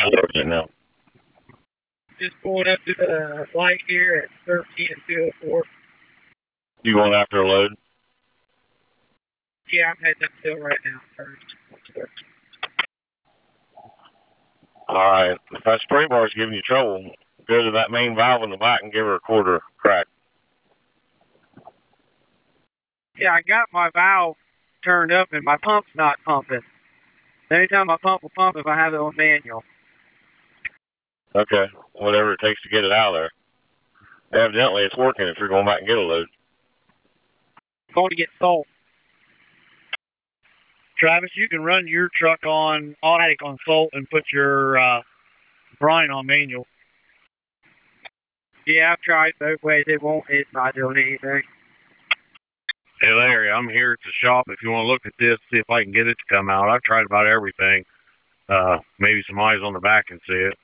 You know. Just pulling up to the light here at 13 and 204. You going after a load? Yeah, I'm heading uphill right now first. All right. If that spray bar is giving you trouble, go to that main valve in the back and give her a quarter crack. Yeah, I got my valve turned up and my pump's not pumping. Anytime my pump will pump if I have it on manual. Okay. Whatever it takes to get it out of there. Evidently, it's working if you're going back and get a load. Going to get salt. Travis, you can run your truck on automatic on salt and put your brine on manual. Yeah, I've tried both ways. It's not doing anything. Hey, Larry, I'm here at the shop. If you want to look at this, see if I can get it to come out. I've tried about everything. Maybe some eyes on the back can see it.